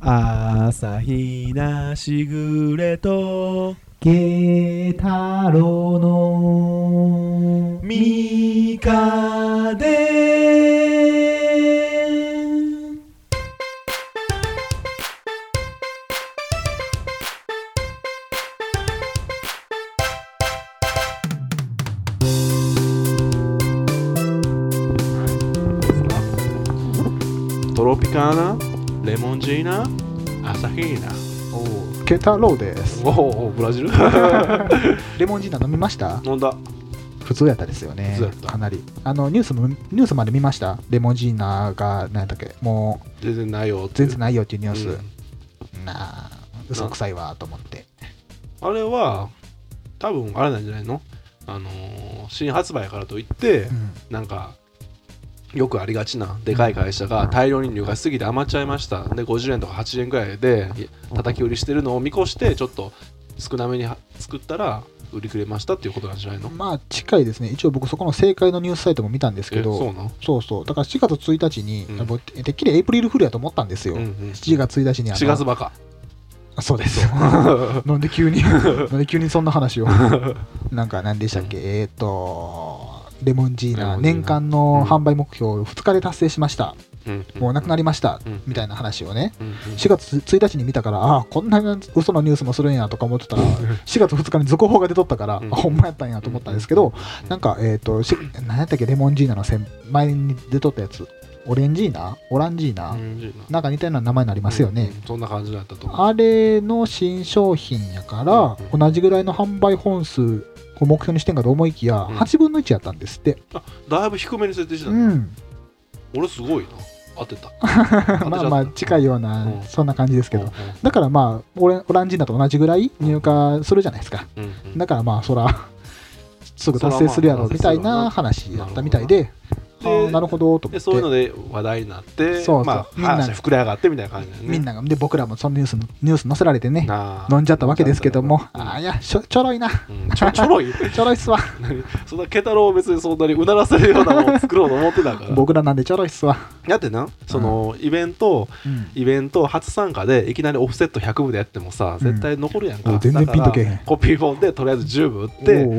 朝日なしぐれと慶太郎のみかでトロピカーナレモンジーナアサヒーナ。 慶太郎です。 おお、ブラジルレモンジーナ飲みました？ 飲んだ。 普通やったですよね。 普通やった。 かなりニュースまで見ました？レモンジーナが何やったっけ、もう全然ないよ全然ないよっていうニュース、 うん、 嘘くさいわと思って。 あれは多分あれなんじゃないの？新発売からといって、なんかよくありがちなでかい会社が大量に入荷しすぎて余っちゃいましたで50円とか80円くらいで叩き売りしてるのを見越してちょっと少なめに作ったら売りくれましたっていうことなんじゃないの？ まあ近いですね。一応僕そこの正解のニュースサイトも見たんですけど、そうだから4月1日に、てっきりエイプリルフールやと思ったんですよ、7月1日に 4月バカ。 そうですよなんで急にそんな話をなんか何でしたっけ、レモンジーナ年間の販売目標を2日で達成しました、もうなくなりました、みたいな話をね、4月1日に見たから、こんな嘘のニュースもするんやとか思ってたら4月2日に続報が出とったから、ほんまやったんやと思ったんですけど、なんか何やったっけ、レモンジーナの前に出とったやつ、オランジーナなんか似たような名前になりますよね、 そんな感じだったと思う。 あれの新商品やから、同じぐらいの販売本数を目標にしてんかと思いきや、8分の1やったんですって。 だいぶ低めに設定してたね、俺すごいな、当てたまあまあ近いような、そんな感じですけど、だからまあオランジーナと同じぐらい入荷するじゃないですか、だからまあそらすぐ達成するやろみたいな話やったみたいで、なるほどと思って、 そういうので話題になって、話膨れ上がってみたいな感じだね。 みんながで、僕らもそのニュース載せられてね、飲んじゃったわけですけども、いやちょろいな、ちょろいっすわそんなケタロウを別にそんなにうならせるようなものを作ろうと思ってたから僕らなんでちょろいっすわ。 だってな、そのイベント初参加でいきなりオフセット100部でやってもさ、絶対残るやんか。 全然ピンとけへん。 コピー本でとりあえず10部売って、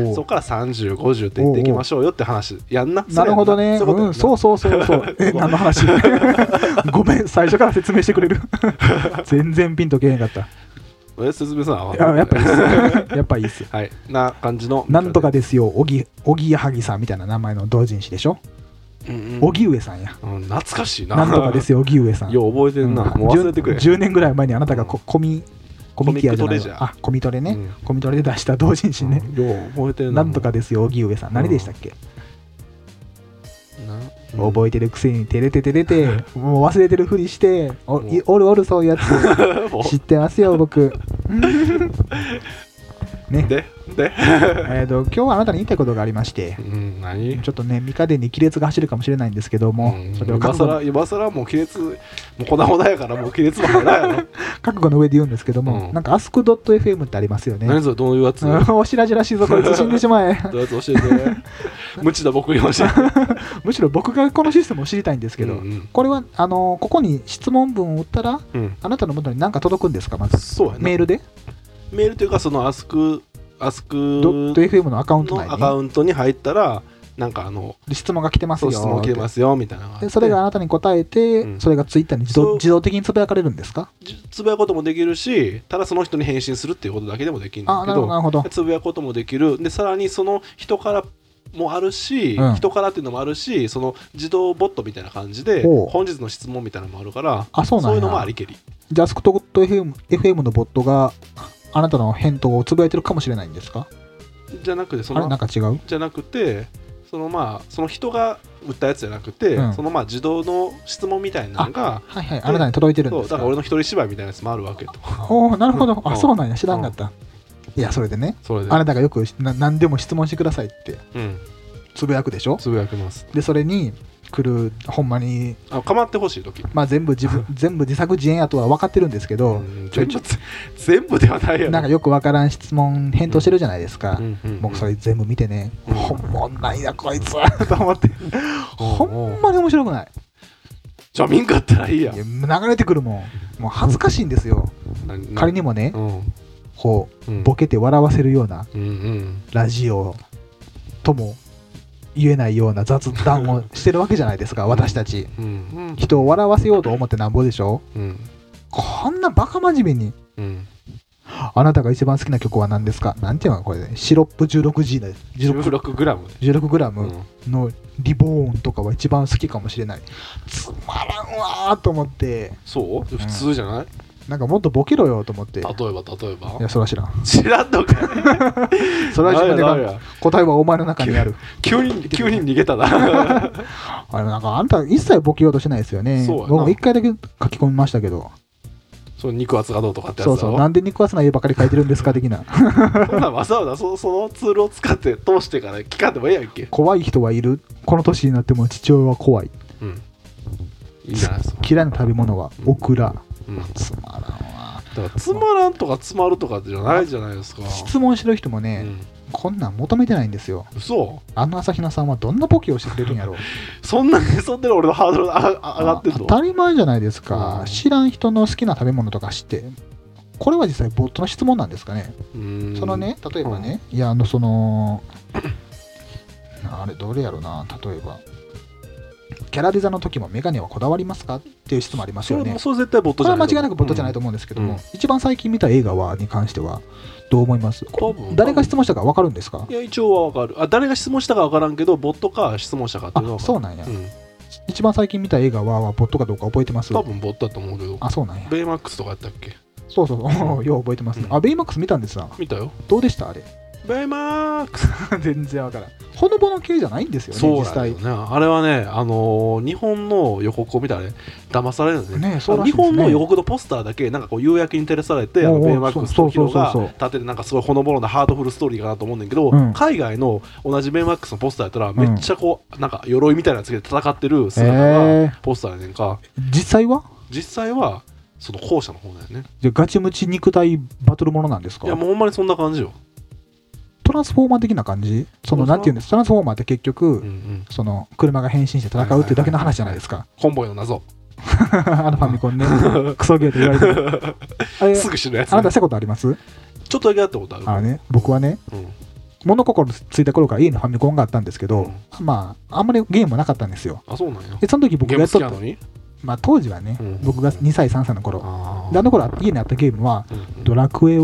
そこから30、50っていっていきましょうよって話やんな。 なるほどね。そう何の話ごめん、最初から説明してくれる全然ピンとけへんかった。 説明さなやっぱいいっすやっぱいいっす。 はい、な感じのなんとかですよ、おぎやはぎさんみたいな名前の同人誌でしょ。荻上さんや、 懐かしいな。 なんとかですよ、荻上さん。 よう覚えてるな、もう忘れてくれ。 10年ぐらい前にあなたがコミティアじゃないわ、コミトレね、コミトレで出した同人誌ね、 よう覚えてるな。 なんとかですよ、荻上さん。何でしたっけ？覚えてるくせに照れてもう忘れてるふりしておるそういうやつ知ってますよ僕ね。で今日はあなたに言いたいことがありまして、 何？ ちょっとね、ミカデに亀裂が走るかもしれないんですけども、それを今更もう亀裂もう粉々やからもう亀裂も入らんやろ覚悟の上で言うんですけども、なんか ask.fm ってありますよね。 何それ、どういうやつ？ おしらじらしいぞこいつ、死んでしまえどういうやつ教えて無知だ僕に教えてむしろ僕がこのシステムを知りたいんですけど、これはここに質問文を打ったら、あなたの元に何か届くんですか？まずそうやな、 メールで？ メールというか、その ask.fm のアカウントに入ったら、なんか質問が来てますよ、 質問来てますよみたいな。 でそれがあなたに答えて、それがツイッターに自動的につぶやかれるんですか？ つぶやくこともできるし、ただその人に返信するっていうことだけでもできるんだけど、つぶやくこともできる。でさらにその人からもあるし、人からっていうのもあるし、その自動ボットみたいな感じで本日の質問みたいなのもあるから、そういうのもありけり。 じゃあ ask.fm のボットがあなたの返答をつぶやいてるかもしれないんですか？ じゃなくて、 なんか違う？ じゃなくて、その人が打ったやつじゃなくて、その自動の質問みたいなのがあなたに届いてるんですか？ だから俺の一人芝居みたいなやつもあるわけと。 なるほど。そうなんや、知らんかった。いや、それでね、あなたがよく何でも質問してくださいってつぶやくでしょ？ つぶやきます。 でそれに来る、ほんまに構ってほしい時、 全部自作自演やとは分かってるんですけど、 全部ではないやろ。 なんかよく分からん質問返答してるじゃないですか。僕それ全部見てね、ほんまないなこいつと思ってほんまに面白くない。 じゃあ見んかったらいいや。 流れてくるもん。 もう恥ずかしいんですよ。仮にもね、こうボケて笑わせるようなラジオとも言えないような雑談をしてるわけじゃないですか、私たち。人を笑わせようと思ってなんぼでしょ。こんなバカ真面目に、あなたが一番好きな曲は何ですか、なんていうのこれ、ね、シロップ 16G だよ。16g のリボーンとかは一番好きかもしれない。つまらんわーと思って。 そう普通じゃない、 なんかもっとボケろよと思って。例えばいや、それは知らんのかそれは自分で答えはお前の中にある。 急に逃げたなあれなんかあんた一切ボケようとしないですよね。僕も一回だけ書き込みましたけど、 その肉厚がどうとかってやつだろ。 そうなんで肉厚な絵ばかり描いてるんですか的なそんなわざわざそのツールを使って通してから聞かんでもいいやんけ。 怖い人はいる。この年になっても父親は怖い。 いいじゃないですか。 嫌いな食べ物はオクラ。つまらんわ。 だからつまらんとかつまるとかじゃないじゃないですか。 質問してる人もね、こんなん求めてないんですよ。 嘘。 朝比奈さんはどんなボケをしてくれるんやろうそんなにそんで俺のハードル上がってんの。 当たり前じゃないですか。知らん人の好きな食べ物とか知って、これは実際ボットの質問なんですかね。そのね、例えばね、いやそのあれどれやろな、例えばキャラデザの時もメガネはこだわりますかっていう質問ありますよね。 それ絶対ボットじゃない。 これは間違いなくボットじゃないと思うんですけども、一番最近見た映画に関してはどう思います？誰が質問したか分かるんですか？ いや一応は分かる。誰が質問したか分からんけど、ボットか質問したかっていうのは。 そうなんや。一番最近見た映画はボットかどうか覚えてます？ 多分ボットだと思うけど。 そうなんや。 ベイマックスとかやったっけ？ そうよう覚えてますね。ベイマックス見たんですな。 見たよ。 どうでしたあれ？ ベイマックス全然わからん。ほのぼの系じゃないんですよね、実際。 そうだよね。あれはね、日本の予告を見たらね、騙されるんですね。 そうらしいですね。 日本の予告のポスターだけ、なんかこう、夕焼けに照らされて、ベイマックスとヒロが立てて、なんかすごいほのぼのなハートフルストーリーかなと思うんだけど、海外の同じベイマックスのポスターやったら、めっちゃこう、なんか鎧みたいなやつで戦ってる姿がポスターやねんか。 実際はその後者の方だよね。 じゃガチムチ肉体バトルものなんですか？ いや、もうほんまにそんな感じよ。 トランスフォーマー的な感じ？なんていうんです、トランスフォーマーって結局、その車が変身して戦うっていうだけの話じゃないですか。 コンボイの謎ファミコンねクソゲーと言われてるあれすぐ死ぬやつ、 あなたしたことあります？ ちょっとだけやったことある。 僕はね、物心ついた頃から家にファミコンがあったんですけど、あんまりゲームもなかったんですよ。 そうなんや。 でその時僕がやっとったのに、 当時はね、僕が2歳3歳の頃で、頃家にあったゲームはドラクエ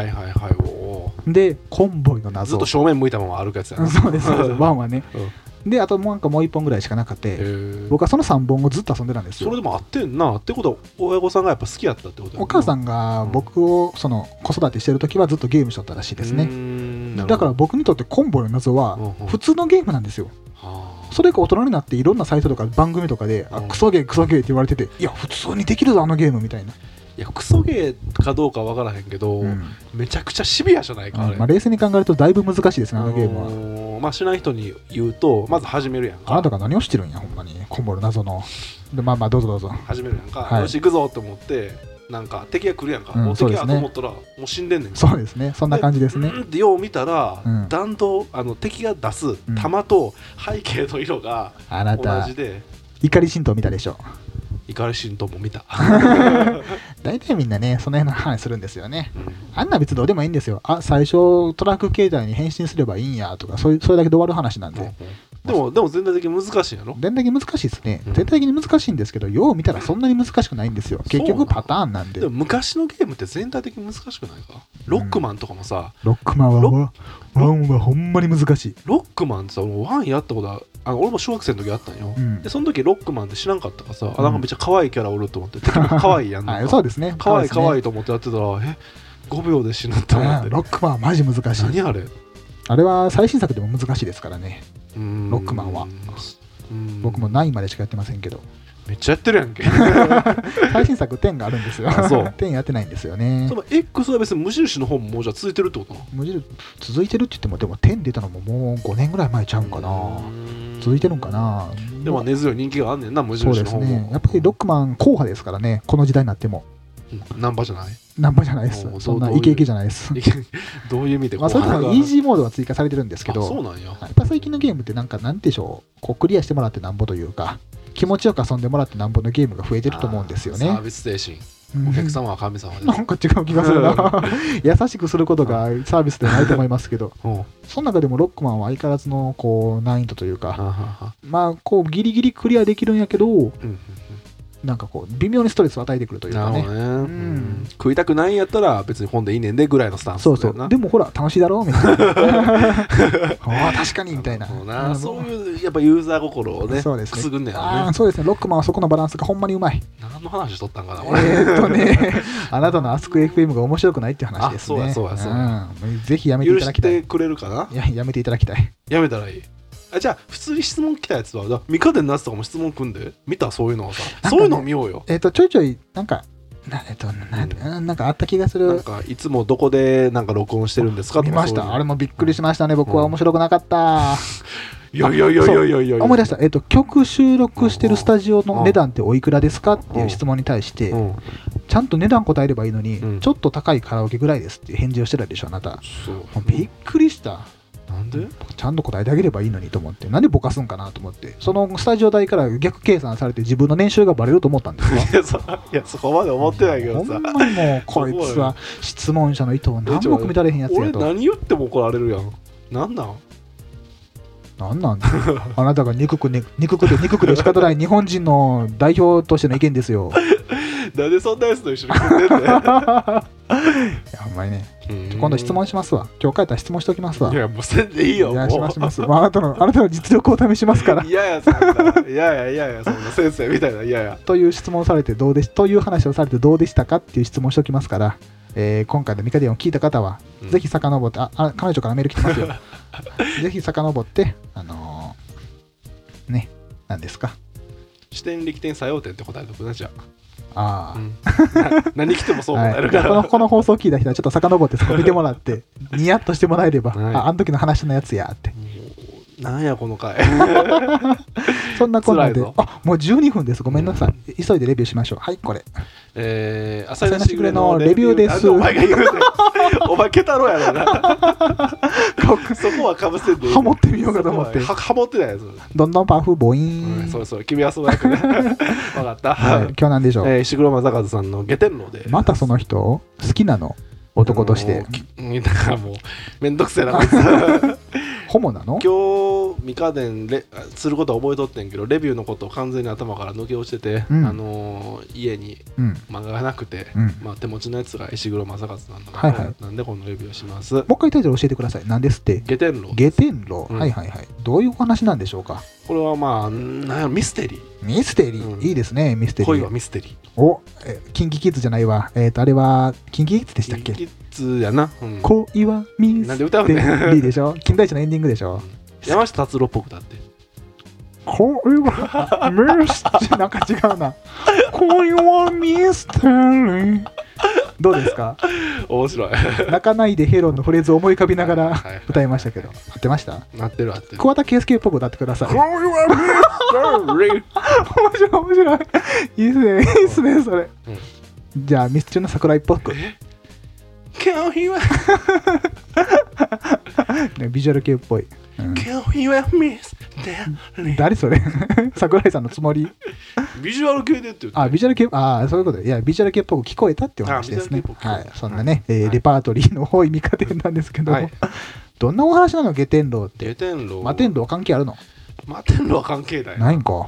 1でコンボイの謎、 ずっと正面向いたまま歩くやつやな。 そうです1はねで、あともう1本ぐらいしかなくて、僕はその3本をずっと遊んでたんですよ。 それでも合ってんなってことは、親御さんがやっぱ好きやったってことや。 お母さんが僕をその子育てしてる時はずっとゲームしとったらしいですね。だから僕にとってコンボイの謎は普通のゲームなんですよ。それが大人になっていろんなサイトとか番組とかでクソゲーって言われてて、いや普通にできるぞあのゲームみたいな。 いやクソゲーかどうかわからへんけど、めちゃくちゃシビアじゃないか、あれ。 冷静に考えるとだいぶ難しいですね、あのゲームは。 知らない人に言うと、まず始めるやんか。 あなたが何をしてるんやほんまに、コンボの謎の。でどうぞ始めるやんか、よし行くぞって思って、なんか敵が来るやんか、もう敵やと思ったらもう死んでんねん。 そうですね、そんな感じですね。 でよう見たら、弾道敵が出す弾と背景の色が同じで。 怒り神道見たでしょ。 怒り神道も見た大体みんなねその辺の話するんですよね。あんな別にどうでもいいんですよ。最初トラック形態に変身すればいいんやとか、それだけで終わる話なんで。 でも全体的に難しいやろ。 全体的に難しいですね。全体的に難しいんですけど、よう見たらそんなに難しくないんですよ。結局パターンなんで。 でも昔のゲームって全体的に難しくないか。ロックマンとかもさ、 ロックマンは1はほんまに難しい。 ロックマンってさ、1やったことは俺も小学生の時あったんよ。でその時ロックマンって知らんかったからさ、なんかめっちゃ可愛いキャラおると思って、可愛いやんのか。 そうですね。 可愛いと思ってやってたら、5秒で死ぬって思って。 ロックマンはマジ難しい。 何あれ。あれは最新作でも難しいですからね、ロックマンは。僕も9までしかやってませんけど。 めっちゃやってるやんけ最新作10があるんですよ。そう10やってないんですよね。 その X は別に無印の方ももうじゃあ続いてるってことなの？ 無印続いてるって言っても、でも10出たのももう5年ぐらい前ちゃうんかな。続いてるんかな。 でも根強い人気があんねんな、無印の方も。そうですね。 やっぱりロックマン硬派ですからね、この時代になっても。 ナンパじゃない？ ナンパじゃないです。そんなイケイケじゃないです。 どういう意味で？ それともイージーモードが追加されてるんですけど、 そうなんや。 やっぱ最近のゲームってなんでしょう、クリアしてもらってなんぼというか、気持ちよく遊んでもらってなんぼのゲームが増えてると思うんですよね。 サービス精神。 お客様は神様で、 なんか違う気がするな優しくすることがサービスではないと思いますけどその中でもロックマンは相変わらずのこう難易度というかまあこうギリギリクリアできるんやけど、なんかこう微妙にストレスを与えてくるというかね、 食いたくないんやったら別に本でいいねんでぐらいのスタンスだよな。 そうでもほら楽しいだろうみたいなあ確かにみたいな、 そういうやっぱユーザー心をねくすぐんねやね。 そうですね、ロックマンはそこのバランスがほんまにうまい。 何の話しとったんかなあなたのアスク FM が面白くないっていう話ですね。 そうぜひやめていただきたい。 許してくれるかな。 いややめていただきたい。 やめたらいい。じゃあ普通に質問来たやつはミカデンのやつとかも質問くんで見た、そういうのをさ、そういうのを見ようよ。 ちょいちょいなんかなんかあった気がする。 なんかいつもどこでなんか録音してるんですかとか。 見ました。あれもびっくりしましたね。僕は面白くなかった。 いや思い出した。曲収録してるスタジオの値段っておいくらですかっていう質問に対してちゃんと値段答えればいいのに、ちょっと高いカラオケぐらいですっていう返事をしてたでしょあなた。びっくりした。 なんでちゃんと答えてあげればいいのにと思って、なんでぼかすんかなと思って、そのスタジオ代から逆計算されて自分の年収がバレると思ったんですか。 いやそこまで思ってないけどさ、 ほんまにもうこいつは質問者の意図を何も汲み取れへんやつやと。 俺何言っても怒られるやん。なんなんあなたが憎くで仕方ない日本人の代表としての意見ですよ。 なんでそんなやつと一緒に組んでんねん。いやほんまにね、今度質問しますわ。今日帰ったら質問しておきますわ。 いやもうせんでいいよ。 いやします。あなたの実力を試しますから。 いやそんな先生みたいな。いやという質問をされてどうでしという話をされてどうでしたかっていう質問をしておきますから、今回のミカディオンを聞いた方は、ぜひ遡って彼女からメール来てますよ。ぜひ遡ってね、何ですか、 視点力点作用点って答えとくな。じゃあ、 何来てもそう答えるから、 この放送を聞いた人はちょっと遡ってそこ見てもらってニヤッとしてもらえれば、あの時の話のやつやって。 なんやこの回。 そんなこんなで、もう12分です。ごめんなさい。急いでレビューしましょう。はい、これ。 朝日しぐれのレビューです。お前が言うね。お前ケタロやろな。そこはかぶせんでいい。 ハモってみようかと思って。 ハモってないやつ。 どんどんパフボイーン。 そう君はそうやってね。分かった。 今日なんでしょう。 石黒正和さんの下天楼で。 またその人好きなの？男として。 だからもうめんどくせえなこいつ。 ホモなの？ 今日ミカデンすることは覚えとってんけど、レビューのことを完全に頭から抜け落ちてて、家に漫画がなくて、手持ちのやつが石黒正和なんだから、なんでこのレビューをします。 もう一回タイトル教えてください。何ですって？下天楼。 はい。どういうお話なんでしょうか？ これはまあミステリー。いいですね、ミステリー。 恋はミステリー。 お、キンキキッズじゃないわ。あれはキンキキッズでしたっけ？ キンキキッズやな。 恋はミステリーでしょ。金田一のエンディングでしょ。 山下達郎っぽくだって。 恋はミステリー。なんか違うな。恋はミステリー。どうですか？ 面白い。 泣かないでヘロンのフレーズを思い浮かびながら歌いましたけど、合ってました？ 合ってる。 桑田佳祐っぽく歌ってください。 恋はミステリー。 面白い。いいっすねそれ。じゃあミスチルの桜井っぽく。 今日はビジュアル系っぽい。 今日はミステリー。 誰それ？桜井さんのつもり？ ビジュアル系でって言って。 ビジュアル系、そういうことで。いや、ビジュアル系っぽく聞こえたっていう話ですね。はい、そんなね、レパートリーの多いミカデンなんですけども、どんなお話なの？下天楼って。 下天楼。 摩天楼関係あるの？ 摩天楼は関係ない。 ないんか。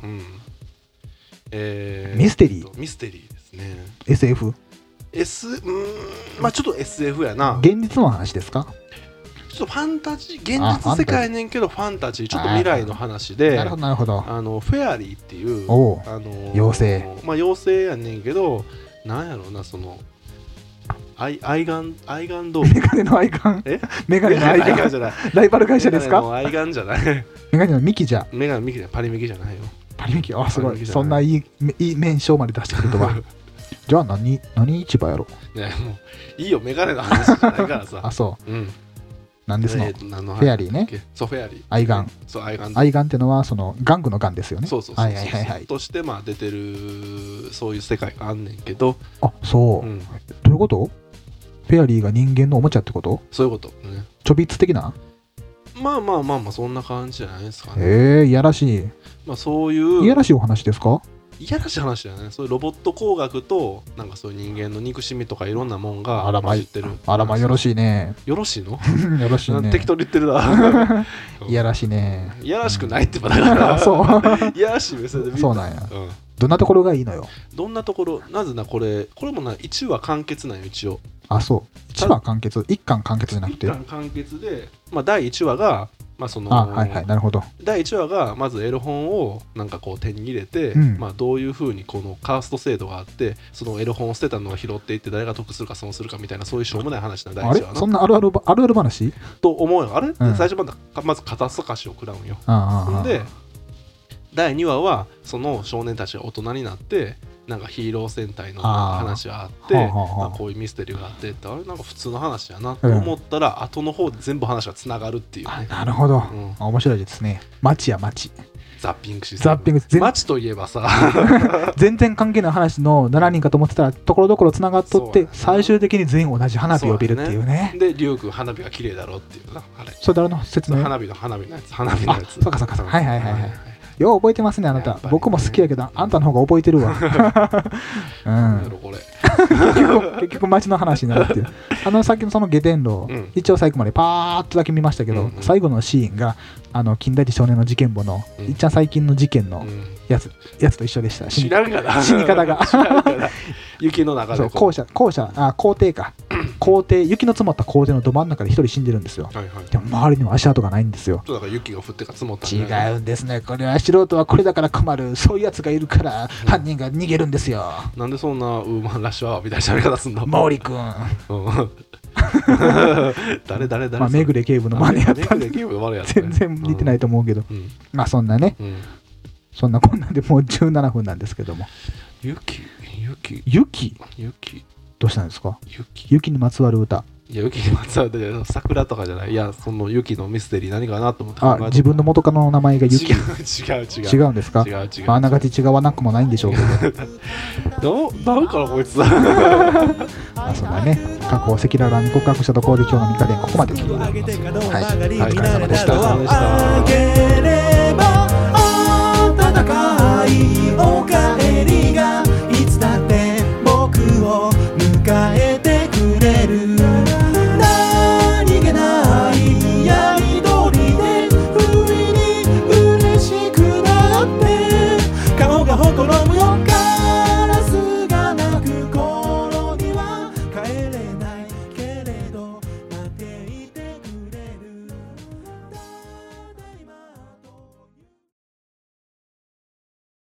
ミステリー。 ミステリーですね。 SF？ まあちょっと SF やな。 現実の話ですか？ ちょっとファンタジー、現実世界やねんけどファンタジー、ちょっと未来の話で、 なるほど。 フェアリーっていう妖精、 妖精やねんけど、なんやろうな、その愛玩動物。 メガネの愛玩。メガネの愛玩じゃない。ライバル会社ですか？ 愛玩じゃない。 メガネのミキじゃ。 メガネのミキじゃパリミキじゃないよ。 パリミキ、すごい。そんないい面賞まで出してくるとは。じゃあ何市場やろ？ ね、もういいよ、メガネの話じゃないからさ。 そう。なんですの？フェアリーね。 そう、フェアリー。 愛玩。 そう、 愛玩。 愛玩ってのはその玩具の玩ですよね。 そう。として出てるそういう世界があんねんけど。 そう。どういうこと？フェアリーが人間のおもちゃってこと？ そういうことね。 ちょびっつ的な？ まあそんな感じじゃないですかね。 いやらしい。 そういういやらしいお話ですか？ いやらしい話だよね。そういうロボット工学となんかそういう人間の憎しみとかいろんなもんがあらま混じってる。 あらまよろしいね。 よろしいのよろしいね。 適当に言ってるな。 いやらしいね。 いやらしくないってばだからそういやらしい目線で見てそうなんや。 うんどんなところがいいのよ。 どんなところ、なぜなこれもな1話完結なんよ一応。 あ、そう1話完結、1巻完結じゃなくて。 1巻完結で、まあ、第1話が、まあそのはいはい、なるほど。 第1話がまずエロ本をなんかこう手に入れて、 うんまあ、どういうふうにこのカースト制度があって、そのエロ本を捨てたのを拾っていって誰が得するか損するかみたいな、そういうしょうもない話な第あ 1話のれそんなあるある話と思うよ。あれ、 ん最初まず肩透かしを食らうんよ。 ああで第2話はその少年たちが大人になってなんかヒーロー戦隊の話があってはあはあはあまあこういうミステリーがあってってあれなんか普通の話やなと思ったら、後の方で全部話がつながるっていうね。 なるほど、 うん面白いですね。街や街ザッピングシステム。 ザッピング街といえばさ全然関係ない話の7人かと思ってたらところどころつながっとって、最終的に全員同じ花火を浴びるっていうね。 でリュウ君花火が綺麗だろっていうなあれ。 それ誰の説明？ 花火のやつあそうかそうかそうか。はいはいはいはい。よう覚えてますねあなた。僕も好きやけどあんたの方が覚えてるわ。うんこれ結局街の話になるっていうさっきのその下天路、一応最後までパーッとだけ見ましたけど、最後のシーンが近代少年の事件簿の、いっちゃん最近の事件のやつと一緒でした。 知らんがな死に方が雪の中で校庭か校庭、雪の積もった校庭のど真ん中で一人死んでるんですよ、 はいはい、 でも周りにも足跡がないんですよ。 だから雪が降ってか積もったんだ、違うんですね。これは素人はこれだから困る、そういうやつがいるから犯人が逃げるんですよ。 なんでそんなウーマンラッシュアワーみたいな喋り方すんの毛利君誰まあ、めぐれ警部の真似やったんで全然似てないと思うけど、まあそんなね、そんなこんなんでもう17分なんですけども。 雪どうしたんですか？雪にまつわる歌。 いや雪にまつわる桜とかじゃない。いやその雪のミステリー何かなと思って。 あ、自分の元カノの名前が雪。違うんですか？ 違うあながち違わなくもないんでしょうけどなんかなこいつあ、そうだね。過去赤裸々に告白したところで今日のミカデンここまで来ています。はい、お疲れ様でした。 暖かいおかえりがいつだって僕を迎えてくれる。何気ないやりどりで不意に嬉しくなって顔がほころむよ。